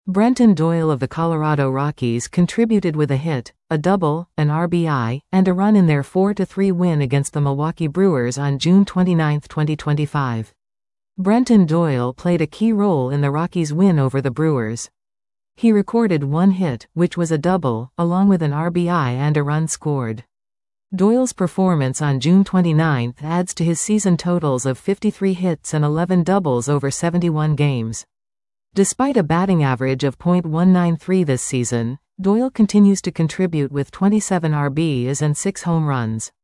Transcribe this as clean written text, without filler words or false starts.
Brenton Doyle of the Colorado Rockies contributed with a hit, a double, an RBI, and a run in their 4-3 win against the Milwaukee Brewers on June 29, 2025. Brenton Doyle played a key role in the Rockies' win over the Brewers. He recorded one hit, which was a double, along with an RBI and a run scored. Doyle's performance on June 29 adds to his season totals of 53 hits and 11 doubles over 71 games. Despite a batting average of .193 this season, Doyle continues to contribute with 27 RBIs and 6 home runs.